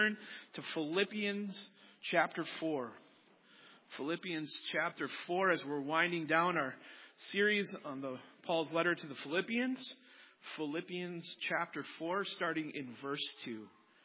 to Philippians chapter 4. Philippians chapter 4, as we're winding down our series on Paul's letter to the Philippians. Philippians chapter 4, starting in verse 2.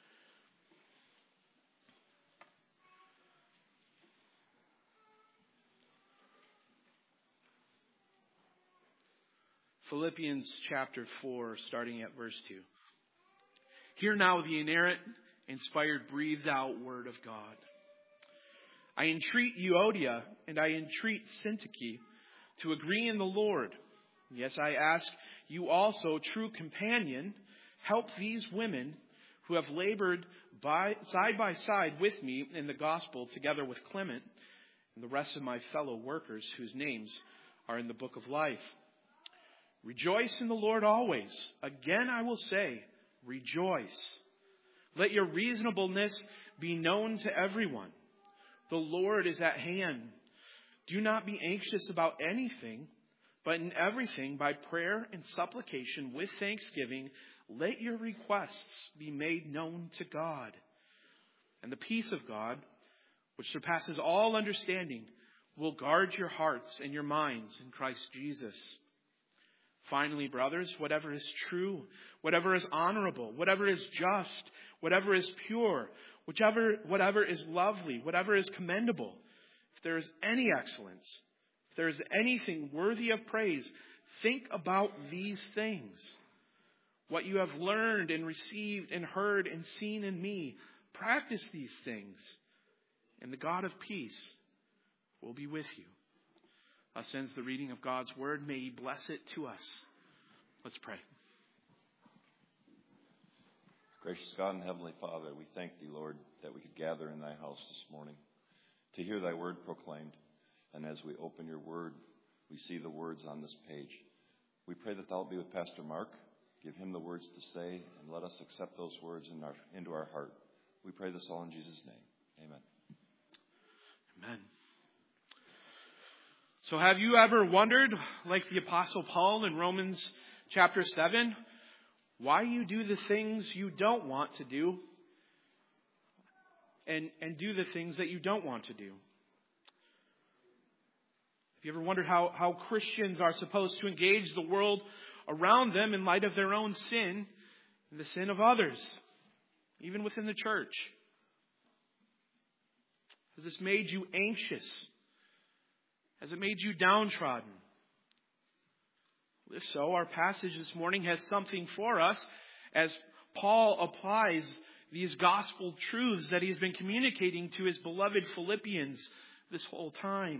Philippians chapter 4, starting at verse 2. Hear now the inerrant, inspired, breathed out word of God. I entreat Euodia and I entreat Syntyche to agree in the Lord. Yes, I ask you also, true companion, help these women who have labored side by side with me in the gospel, together with Clement and the rest of my fellow workers whose names are in the book of life. Rejoice in the Lord always. Again I will say, rejoice. Let your reasonableness be known to everyone. The Lord is at hand. Do not be anxious about anything, but in everything, by prayer and supplication with thanksgiving, let your requests be made known to God. And the peace of God, which surpasses all understanding, will guard your hearts and your minds in Christ Jesus. Finally, brothers, whatever is true, whatever is honorable, whatever is just, whatever is pure, whatever is lovely, whatever is commendable, if there is any excellence, if there is anything worthy of praise, think about these things. What you have learned and received and heard and seen in me, practice these things, and the God of peace will be with you. Thus ends the reading of God's word. May He bless it to us. Let's pray. Gracious God and Heavenly Father, we thank Thee, Lord, that we could gather in Thy house this morning to hear Thy word proclaimed. And as we open Your word, we see the words on this page. We pray that Thou be with Pastor Mark. Give him the words to say, and let us accept those words into our heart. We pray this all in Jesus' name. Amen. Amen. So have you ever wondered, like the Apostle Paul in Romans chapter 7, why you do the things you don't want to do and do the things that you don't want to do? Have you ever wondered how Christians are supposed to engage the world around them in light of their own sin and the sin of others, even within the church? Has this made you anxious? Has it made you downtrodden? If so, our passage this morning has something for us as Paul applies these gospel truths that he's been communicating to his beloved Philippians this whole time.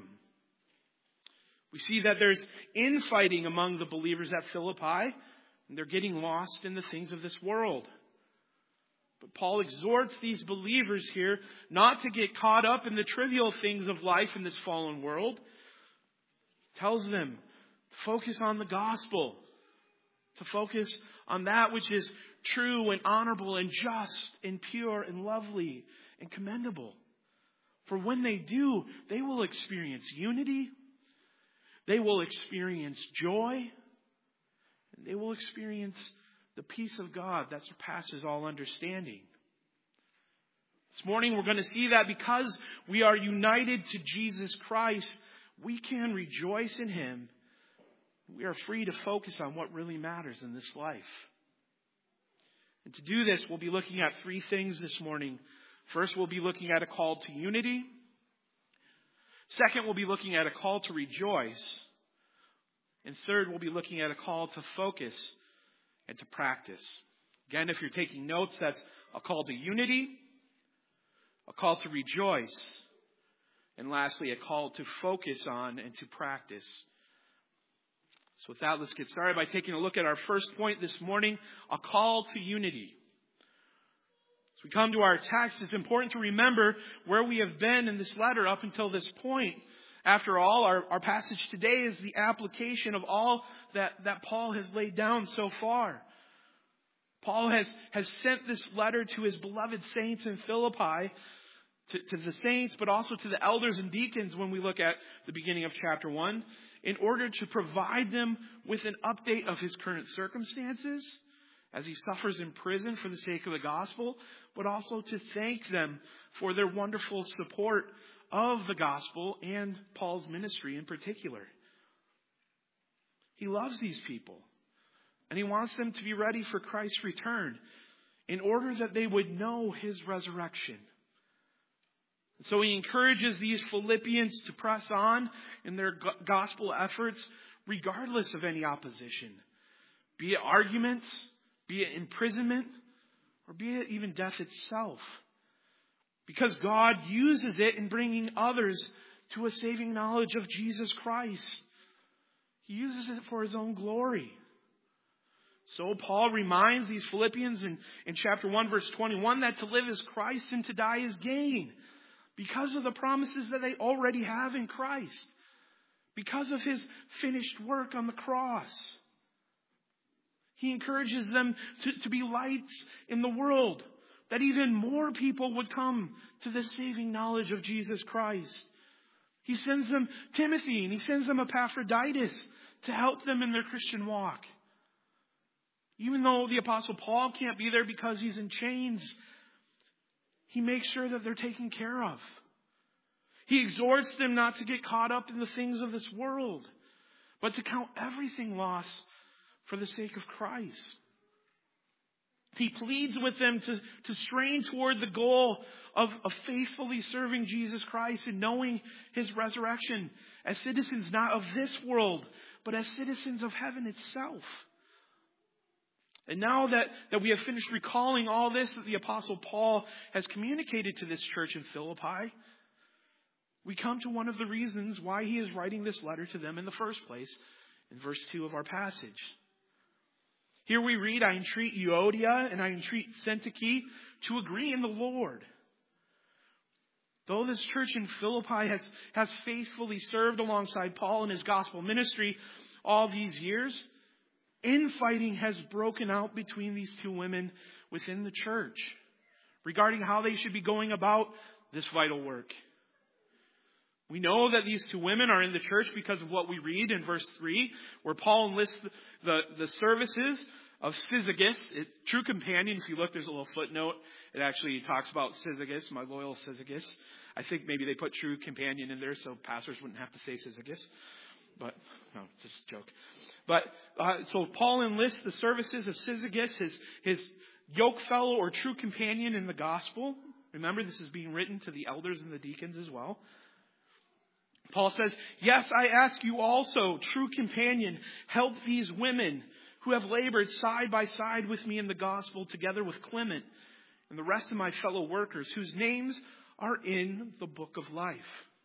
We see that there's infighting among the believers at Philippi, and they're getting lost in the things of this world. But Paul exhorts these believers here not to get caught up in the trivial things of life in this fallen world. He tells them to focus on the gospel, to focus on that which is true and honorable and just and pure and lovely and commendable. For when they do, they will experience unity, they will experience joy, and they will experience the peace of God that surpasses all understanding. This morning we're going to see that because we are united to Jesus Christ, we can rejoice in Him. We are free to focus on what really matters in this life. And to do this, we'll be looking at three things this morning. First, we'll be looking at a call to unity. Second, we'll be looking at a call to rejoice. And third, we'll be looking at a call to focus and to practice. Again, if you're taking notes, that's a call to unity, a call to rejoice, and lastly, a call to focus on and to practice. So with that, let's get started by taking a look at our first point this morning, a call to unity. As we come to our text, it's important to remember where we have been in this letter up until this point. After all, our passage today is the application of all that Paul has laid down so far. Paul has sent this letter to his beloved saints in Philippi, to the saints, but also to the elders and deacons when we look at the beginning of chapter 1, in order to provide them with an update of his current circumstances, as he suffers in prison for the sake of the gospel, but also to thank them for their wonderful support of the gospel and Paul's ministry in particular. He loves these people, and he wants them to be ready for Christ's return in order that they would know his resurrection. So he encourages these Philippians to press on in their gospel efforts regardless of any opposition, be it arguments, be it imprisonment, or be it even death itself. Because God uses it in bringing others to a saving knowledge of Jesus Christ. He uses it for his own glory. So Paul reminds these Philippians in chapter 1, verse 21, that to live is Christ and to die is gain. Because of the promises that they already have in Christ. Because of his finished work on the cross. He encourages them to be lights in the world. That even more people would come to the saving knowledge of Jesus Christ. He sends them Timothy and he sends them Epaphroditus to help them in their Christian walk. Even though the Apostle Paul can't be there because he's in chains, he makes sure that they're taken care of. He exhorts them not to get caught up in the things of this world, but to count everything lost for the sake of Christ. He pleads with them to strain toward the goal of faithfully serving Jesus Christ and knowing his resurrection as citizens not of this world, but as citizens of heaven itself. And now that we have finished recalling all this that the Apostle Paul has communicated to this church in Philippi, we come to one of the reasons why he is writing this letter to them in the first place, in verse 2 of our passage. Here we read, I entreat Euodia and I entreat Syntyche to agree in the Lord. Though this church in Philippi has faithfully served alongside Paul in his gospel ministry all these years, infighting has broken out between these two women within the church regarding how they should be going about this vital work. We know that these two women are in the church because of what we read in verse 3, where Paul enlists the services of Syzygus, true companion. If you look, there's a little footnote. It actually talks about Syzygus, my loyal Syzygus. I think maybe they put true companion in there so pastors wouldn't have to say Syzygus. But, no, just a joke. But, so Paul enlists the services of Syzygus, his yoke fellow or true companion in the gospel. Remember, this is being written to the elders and the deacons as well. Paul says, yes, I ask you also, true companion, help these women who have labored side by side with me in the gospel together with Clement and the rest of my fellow workers whose names are in the book of life.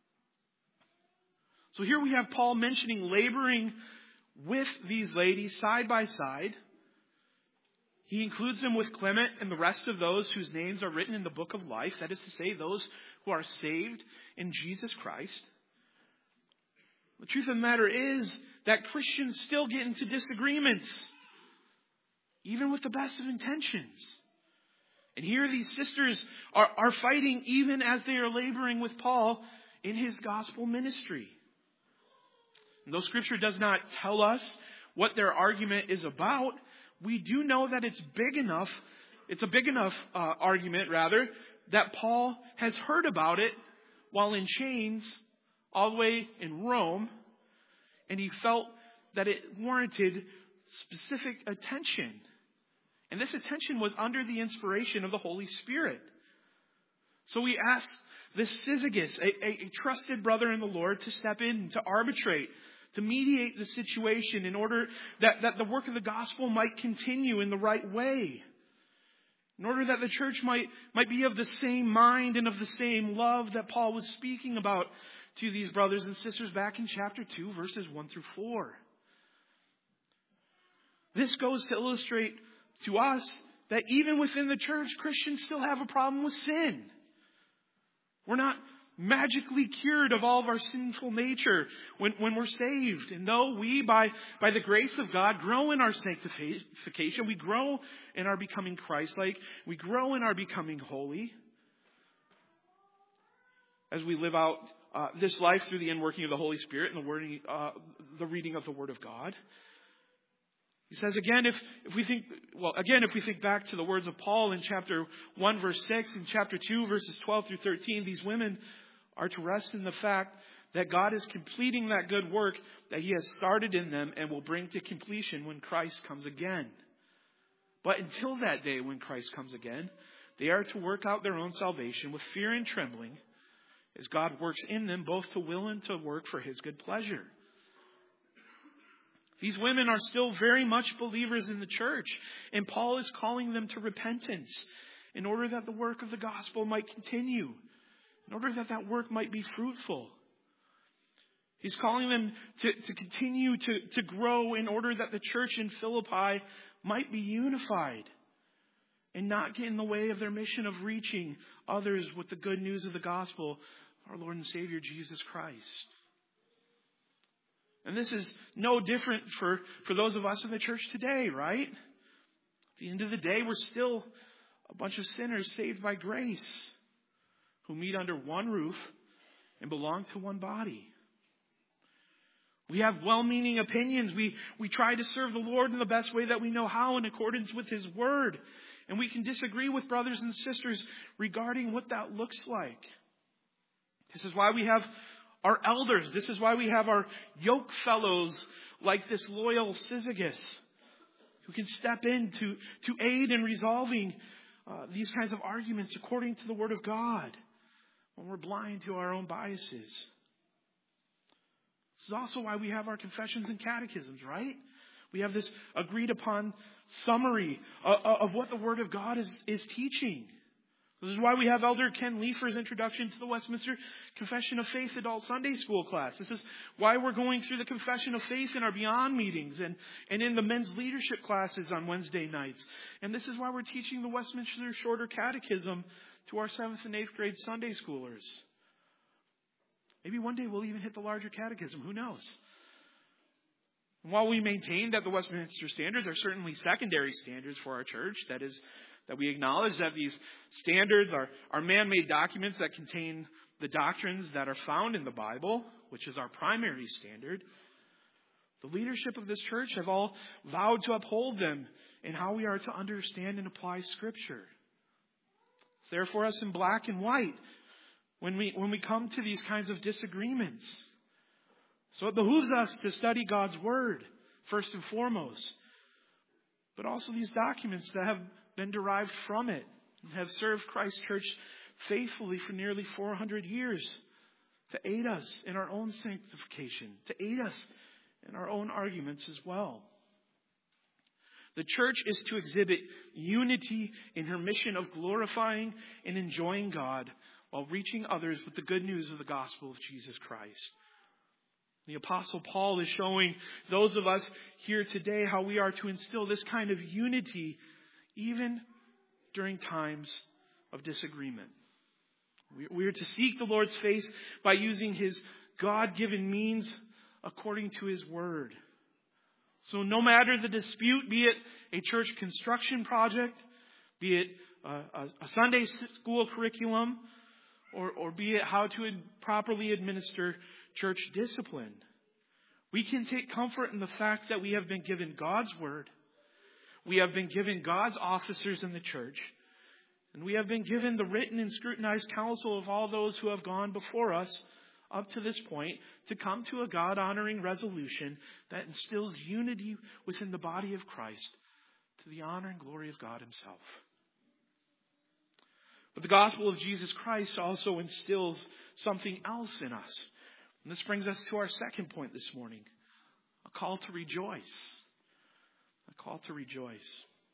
So here we have Paul mentioning laboring with these ladies side by side. He includes them with Clement and the rest of those whose names are written in the book of life. That is to say, those who are saved in Jesus Christ. The truth of the matter is that Christians still get into disagreements, even with the best of intentions. And here these sisters are fighting even as they are laboring with Paul in his gospel ministry. And though Scripture does not tell us what their argument is about, we do know that it's a big enough argument, that Paul has heard about it while in chains all the way in Rome, and he felt that it warranted specific attention. And this attention was under the inspiration of the Holy Spirit. So we asked this Syzygus, a trusted brother in the Lord, to step in, to arbitrate, to mediate the situation in order that the work of the gospel might continue in the right way. In order that the church might be of the same mind and of the same love that Paul was speaking about to these brothers and sisters back in chapter 2, verses 1 through 4. This goes to illustrate to us that even within the church, Christians still have a problem with sin. We're not magically cured of all of our sinful nature when we're saved. And though we, by the grace of God, grow in our sanctification, we grow in our becoming Christ-like, we grow in our becoming holy, as we live out this life through the inworking of the Holy Spirit and the reading of the Word of God. He says again, if we think back to the words of Paul in chapter 1, verse 6, and chapter 2, verses 12 through 13, these women are to rest in the fact that God is completing that good work that He has started in them and will bring to completion when Christ comes again. But until that day when Christ comes again, they are to work out their own salvation with fear and trembling, as God works in them both to will and to work for His good pleasure. These women are still very much believers in the church, and Paul is calling them to repentance in order that the work of the gospel might continue, in order that that work might be fruitful. He's calling them to continue to grow in order that the church in Philippi might be unified and not get in the way of their mission of reaching others with the good news of the gospel, our Lord and Savior Jesus Christ. And this is no different for those of us in the church today, right? At the end of the day, we're still a bunch of sinners saved by grace who meet under one roof and belong to one body. We have well-meaning opinions. We try to serve the Lord in the best way that we know how in accordance with His Word. And we can disagree with brothers and sisters regarding what that looks like. This is why we have our elders. This is why we have our yoke fellows like this loyal Syzygus who can step in to aid in resolving these kinds of arguments according to the Word of God when we're blind to our own biases. This is also why we have our confessions and catechisms, right? We have this agreed upon summary of what the Word of God is teaching. This is why we have Elder Ken Leifer's introduction to the Westminster Confession of Faith Adult Sunday School class. This is why we're going through the Confession of Faith in our Beyond meetings and in the men's leadership classes on Wednesday nights. And this is why we're teaching the Westminster Shorter Catechism to our 7th and 8th grade Sunday schoolers. Maybe one day we'll even hit the larger catechism. Who knows? And while we maintain that the Westminster Standards are certainly secondary standards for our church, that is, that we acknowledge that these standards are man-made documents that contain the doctrines that are found in the Bible, which is our primary standard, the leadership of this church have all vowed to uphold them in how we are to understand and apply Scripture. It's there for us in black and white when we come to these kinds of disagreements. So it behooves us to study God's Word, first and foremost, but also these documents that have been derived from it and have served Christ's church faithfully for nearly 400 years to aid us in our own sanctification, to aid us in our own arguments as well. The church is to exhibit unity in her mission of glorifying and enjoying God while reaching others with the good news of the gospel of Jesus Christ. The Apostle Paul is showing those of us here today how we are to instill this kind of unity even during times of disagreement. We are to seek the Lord's face by using His God-given means according to His Word. So no matter the dispute, be it a church construction project, be it a Sunday school curriculum, or be it how to properly administer church discipline, we can take comfort in the fact that we have been given God's Word. We have been given God's officers in the church. And we have been given the written and scrutinized counsel of all those who have gone before us up to this point to come to a God-honoring resolution that instills unity within the body of Christ to the honor and glory of God Himself. But the gospel of Jesus Christ also instills something else in us. And this brings us to our second point this morning, a call to rejoice. A call to rejoice.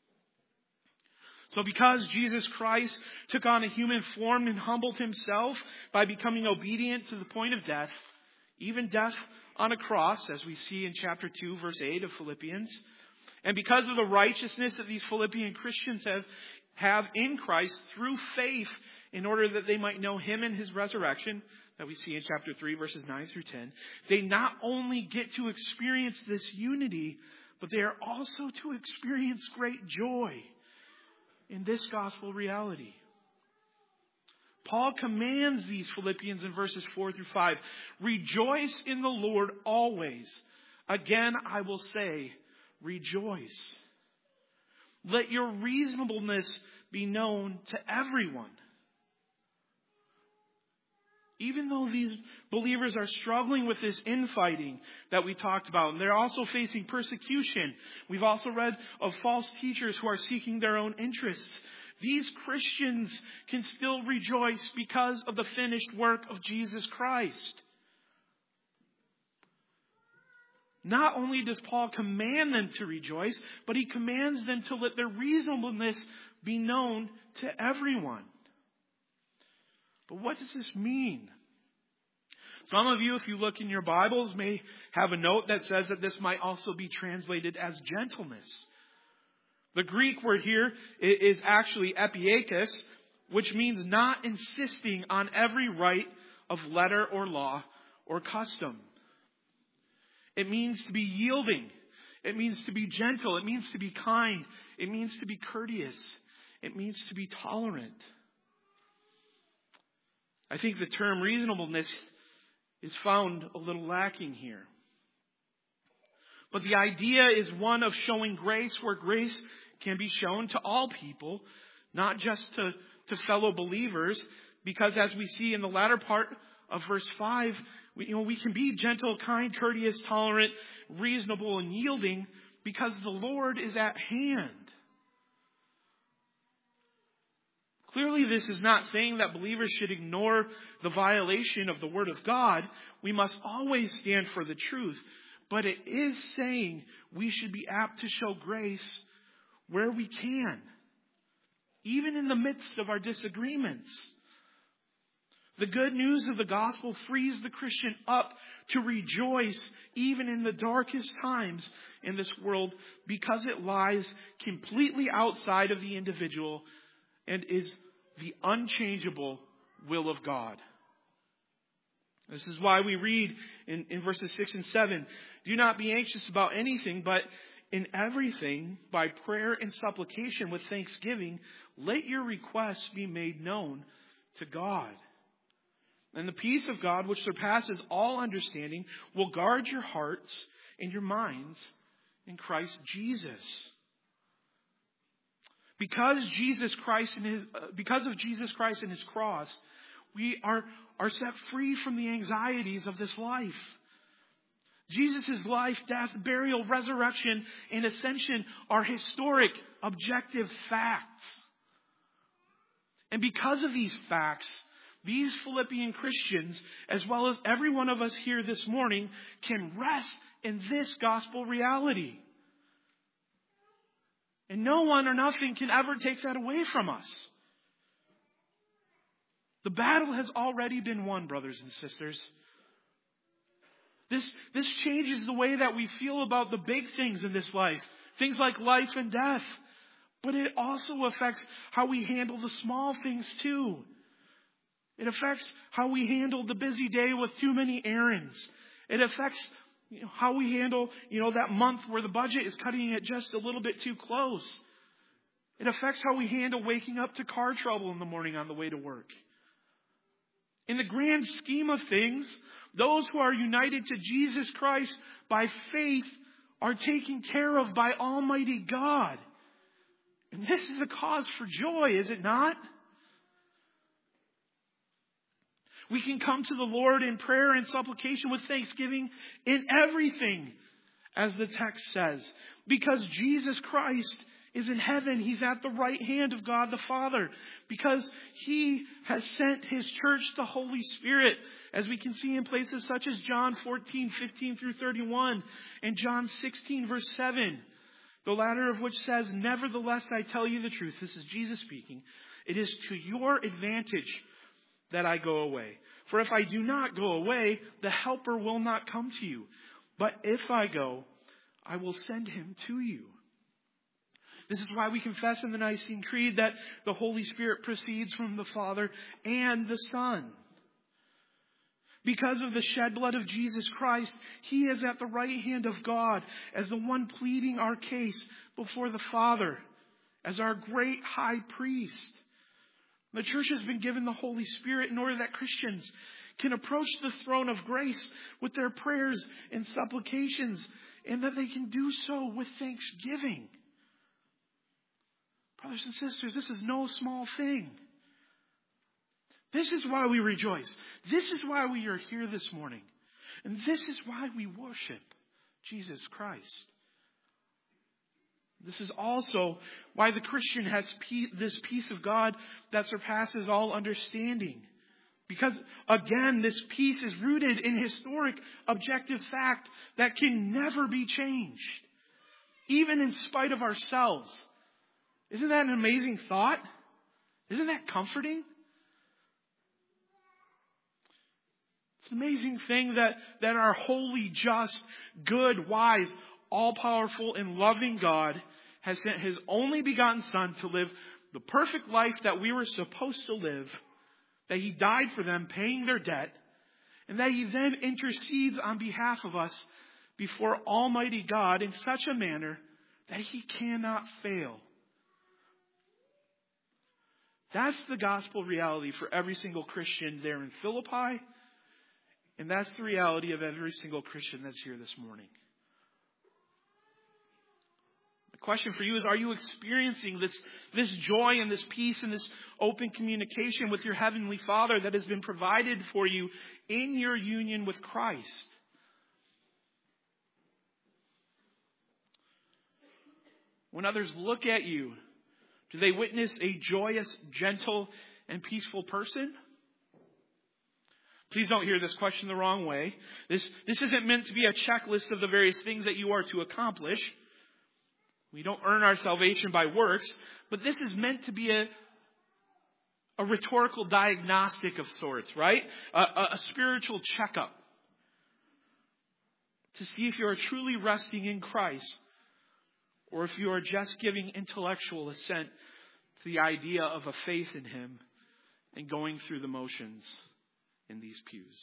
So because Jesus Christ took on a human form and humbled Himself by becoming obedient to the point of death, even death on a cross, as we see in chapter 2, verse 8 of Philippians, and because of the righteousness that these Philippian Christians have in Christ through faith in order that they might know Him and His resurrection, that we see in chapter 3, verses 9 through 10, they not only get to experience this unity, but they are also to experience great joy in this gospel reality. Paul commands these Philippians in verses 4 through 5, rejoice in the Lord always. Again, I will say, rejoice. Let your reasonableness be known to everyone. Even though these believers are struggling with this infighting that we talked about, and they're also facing persecution. We've also read of false teachers who are seeking their own interests. These Christians can still rejoice because of the finished work of Jesus Christ. Not only does Paul command them to rejoice, but he commands them to let their reasonableness be known to everyone. But what does this mean? Some of you, if you look in your Bibles, may have a note that says that this might also be translated as gentleness. The Greek word here is actually epiekos, which means not insisting on every right of letter or law or custom. It means to be yielding. It means to be gentle. It means to be kind. It means to be courteous. It means to be tolerant. I think the term reasonableness is found a little lacking here. But the idea is one of showing grace where grace can be shown to all people, not just to fellow believers, because as we see in the latter part of verse 5, we can be gentle, kind, courteous, tolerant, reasonable, and yielding because the Lord is at hand. Clearly, this is not saying that believers should ignore the violation of the Word of God. We must always stand for the truth. But it is saying we should be apt to show grace where we can, even in the midst of our disagreements. The good news of the gospel frees the Christian up to rejoice even in the darkest times in this world because it lies completely outside of the individual and is the unchangeable will of God. This is why we read in verses 6 and 7, do not be anxious about anything, but in everything, by prayer and supplication with thanksgiving, let your requests be made known to God. And the peace of God, which surpasses all understanding, will guard your hearts and your minds in Christ Jesus. Because of Jesus Christ and His cross, we are set free from the anxieties of this life. Jesus' life, death, burial, resurrection, and ascension are historic, objective facts. And because of these facts, these Philippian Christians, as well as every one of us here this morning, can rest in this gospel reality. And no one or nothing can ever take that away from us. The battle has already been won, brothers and sisters. This changes the way that we feel about the big things in this life. Things like life and death. But it also affects how we handle the small things too. It affects how we handle the busy day with too many errands. It affects how we handle, that month where the budget is cutting it just a little bit too close. It affects how we handle waking up to car trouble in the morning on the way to work. In the grand scheme of things, those who are united to Jesus Christ by faith are taken care of by Almighty God. And this is a cause for joy, is it not? We can come to the Lord in prayer and supplication with thanksgiving in everything, as the text says. Because Jesus Christ is in heaven. He's at the right hand of God the Father. Because He has sent His church the Holy Spirit, as we can see in places such as John 14:15 through 31, and John 16, verse 7. The latter of which says, nevertheless, I tell you the truth. This is Jesus speaking. It is to your advantage that I go away. For if I do not go away, the Helper will not come to you. But if I go, I will send Him to you. This is why we confess in the Nicene Creed that the Holy Spirit proceeds from the Father and the Son. Because of the shed blood of Jesus Christ, He is at the right hand of God as the one pleading our case before the Father, as our great high priest. The church has been given the Holy Spirit in order that Christians can approach the throne of grace with their prayers and supplications and that they can do so with thanksgiving. Brothers and sisters, this is no small thing. This is why we rejoice. This is why we are here this morning. And this is why we worship Jesus Christ. This is also why the Christian has this peace of God that surpasses all understanding. Because, again, this peace is rooted in historic, objective fact that can never be changed, even in spite of ourselves. Isn't that an amazing thought? Isn't that comforting? It's an amazing thing that our holy, just, good, wise, all-powerful, and loving God has sent His only begotten Son to live the perfect life that we were supposed to live, that He died for them, paying their debt, and that He then intercedes on behalf of us before Almighty God in such a manner that He cannot fail. That's the gospel reality for every single Christian there in Philippi, and that's the reality of every single Christian that's here this morning. The question for you is, are you experiencing this joy and this peace and this open communication with your Heavenly Father that has been provided for you in your union with Christ? When others look at you, do they witness a joyous, gentle, and peaceful person? Please don't hear this question the wrong way. This isn't meant to be a checklist of the various things that you are to accomplish. We don't earn our salvation by works, but this is meant to be a rhetorical diagnostic of sorts, right? A spiritual checkup to see if you are truly resting in Christ, or if you are just giving intellectual assent to the idea of a faith in Him and going through the motions in these pews.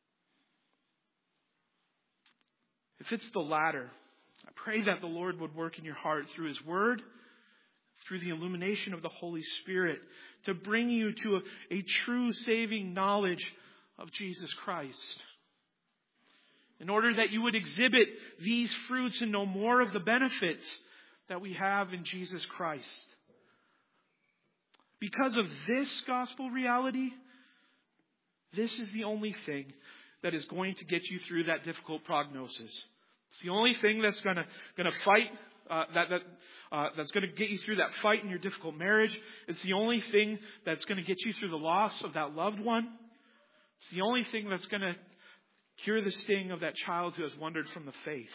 If it's the latter, I pray that the Lord would work in your heart through His Word, through the illumination of the Holy Spirit, to bring you to a true saving knowledge of Jesus Christ. In order that you would exhibit these fruits and know more of the benefits that we have in Jesus Christ. Because of this gospel reality, this is the only thing that is going to get you through that difficult prognosis. It's the only thing that's going to fight, that's going to get you through that fight in your difficult marriage. It's the only thing that's going to get you through the loss of that loved one. It's the only thing that's going to cure the sting of that child who has wandered from the faith.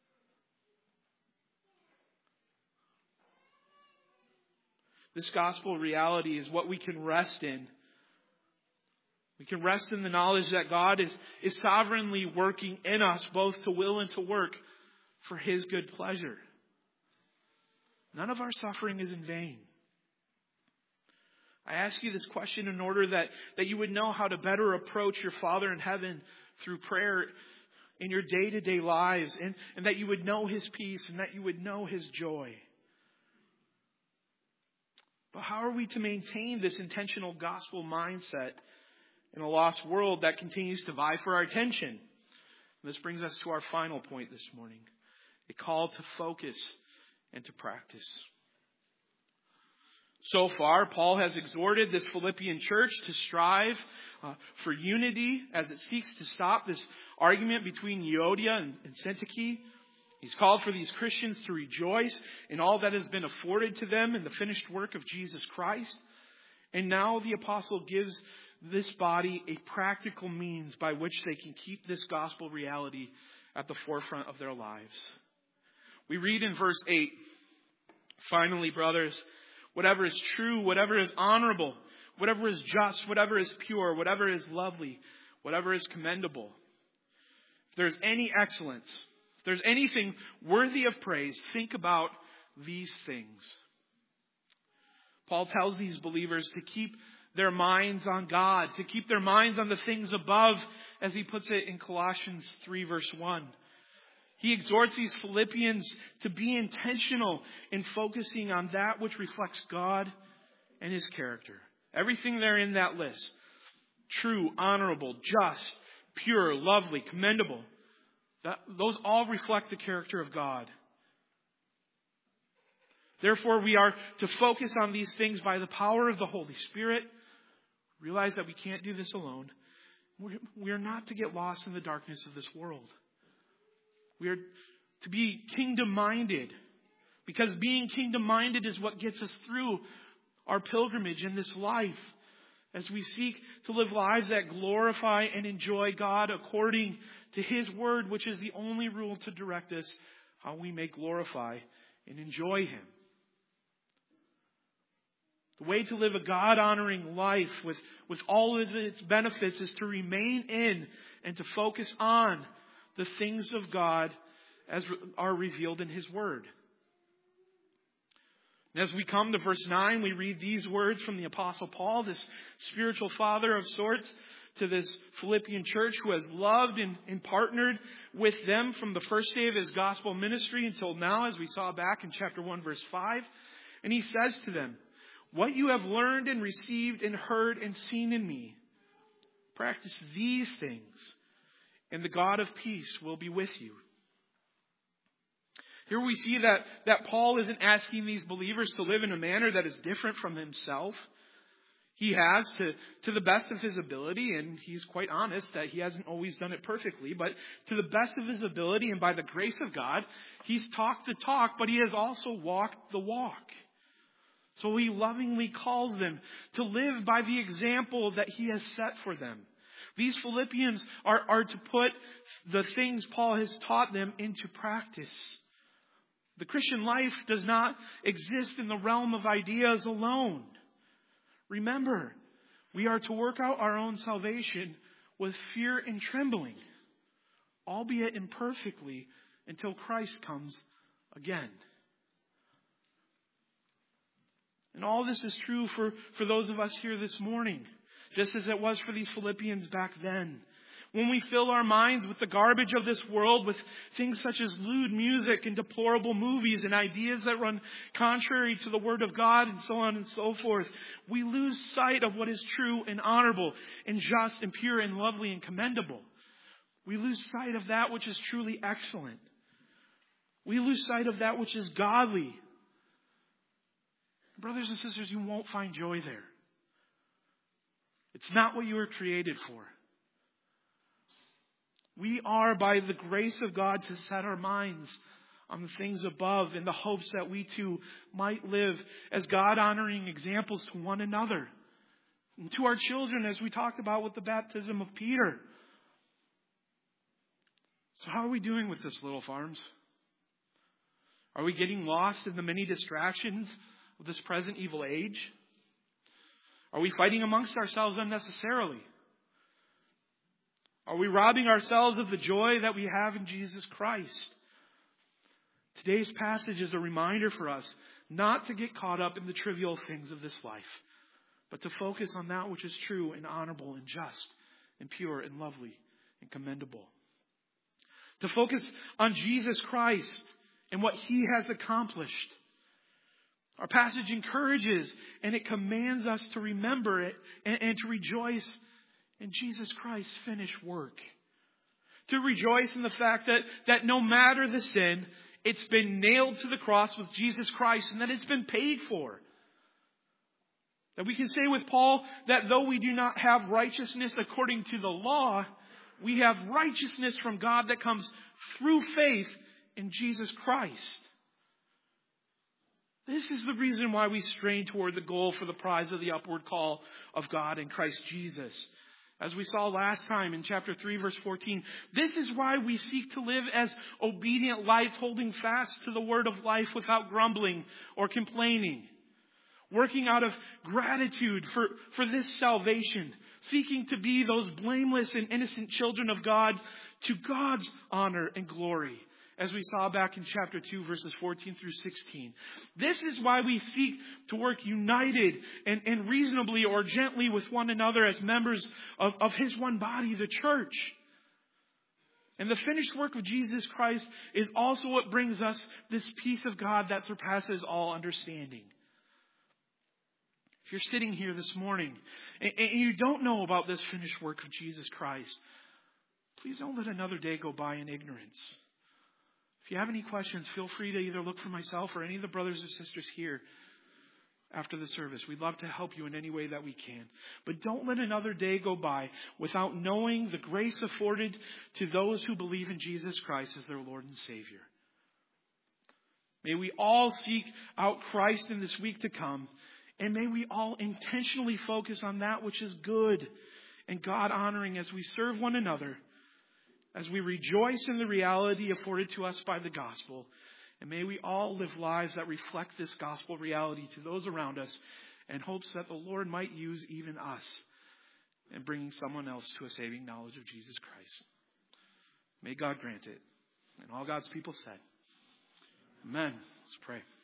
This gospel reality is what we can rest in. We can rest in the knowledge that God is sovereignly working in us, both to will and to work for His good pleasure. None of our suffering is in vain. I ask you this question in order that you would know how to better approach your Father in heaven through prayer in your day-to-day lives, and that you would know His peace and that you would know His joy. But how are we to maintain this intentional gospel mindset in a lost world that continues to vie for our attention? And this brings us to our final point this morning. A call to focus and to practice. So far, Paul has exhorted this Philippian church to strive for unity as it seeks to stop this argument between Euodia and Syntyche. He's called for these Christians to rejoice in all that has been afforded to them in the finished work of Jesus Christ. And now the apostle gives this body a practical means by which they can keep this gospel reality at the forefront of their lives. We read in verse 8, "Finally, brothers, whatever is true, whatever is honorable, whatever is just, whatever is pure, whatever is lovely, whatever is commendable, if there's any excellence, if there's anything worthy of praise, think about these things." Paul tells these believers to keep their minds on God, to keep their minds on the things above, as he puts it in Colossians 3 verse 1. He exhorts these Philippians to be intentional in focusing on that which reflects God and His character. Everything there in that list. True, honorable, just, pure, lovely, commendable. Those all reflect the character of God. Therefore, we are to focus on these things by the power of the Holy Spirit. Realize that we can't do this alone. We are not to get lost in the darkness of this world. We are to be kingdom-minded, because being kingdom-minded is what gets us through our pilgrimage in this life, as we seek to live lives that glorify and enjoy God according to His Word, which is the only rule to direct us how we may glorify and enjoy Him. The way to live a God-honoring life with all of its benefits is to remain in and to focus on the things of God as are revealed in His Word. And as we come to verse 9, we read these words from the Apostle Paul, this spiritual father of sorts, to this Philippian church who has loved and partnered with them from the first day of his gospel ministry until now, as we saw back in chapter 1, verse 5. And he says to them, "What you have learned and received and heard and seen in me, practice these things, and the God of peace will be with you." Here we see that Paul isn't asking these believers to live in a manner that is different from himself. He has, to the best of his ability, and he's quite honest that he hasn't always done it perfectly, but to the best of his ability and by the grace of God, he's talked the talk, but he has also walked the walk. So he lovingly calls them to live by the example that he has set for them. These Philippians are to put the things Paul has taught them into practice. The Christian life does not exist in the realm of ideas alone. Remember, we are to work out our own salvation with fear and trembling, albeit imperfectly, until Christ comes again. And all this is true for those of us here this morning, just as it was for these Philippians back then. When we fill our minds with the garbage of this world, with things such as lewd music and deplorable movies and ideas that run contrary to the Word of God and so on and so forth, we lose sight of what is true and honorable and just and pure and lovely and commendable. We lose sight of that which is truly excellent. We lose sight of that which is godly. Brothers and sisters, you won't find joy there. It's not what you were created for. We are, by the grace of God, to set our minds on the things above in the hopes that we too might live as God-honoring examples to one another and to our children, as we talked about with the baptism of Peter. So how are we doing with this, Little Farms? Are we getting lost in the many distractions of this present evil age? Are we fighting amongst ourselves unnecessarily? Are we robbing ourselves of the joy that we have in Jesus Christ? Today's passage is a reminder for us not to get caught up in the trivial things of this life, but to focus on that which is true and honorable and just and pure and lovely and commendable. To focus on Jesus Christ and what He has accomplished. Our passage encourages and it commands us to remember it and to rejoice in Jesus Christ's finished work. To rejoice in the fact that no matter the sin, it's been nailed to the cross with Jesus Christ and that it's been paid for. That we can say with Paul that though we do not have righteousness according to the law, we have righteousness from God that comes through faith in Jesus Christ. This is the reason why we strain toward the goal for the prize of the upward call of God in Christ Jesus. As we saw last time in chapter 3, verse 14, this is why we seek to live as obedient lights, holding fast to the word of life without grumbling or complaining. Working out of gratitude for this salvation, seeking to be those blameless and innocent children of God to God's honor and glory. As we saw back in chapter 2, verses 14 through 16. This is why we seek to work united and reasonably or gently with one another as members of His one body, the church. And the finished work of Jesus Christ is also what brings us this peace of God that surpasses all understanding. If you're sitting here this morning and you don't know about this finished work of Jesus Christ, Please don't let another day go by in ignorance. If you have any questions, feel free to either look for myself or any of the brothers or sisters here after the service. We'd love to help you in any way that we can. But don't let another day go by without knowing the grace afforded to those who believe in Jesus Christ as their Lord and Savior. May we all seek out Christ in this week to come, and may we all intentionally focus on that which is good and God-honoring as we serve one another, as we rejoice in the reality afforded to us by the gospel. And may we all live lives that reflect this gospel reality to those around us, in hopes that the Lord might use even us in bringing someone else to a saving knowledge of Jesus Christ. May God grant it. And all God's people said, Amen. Let's pray.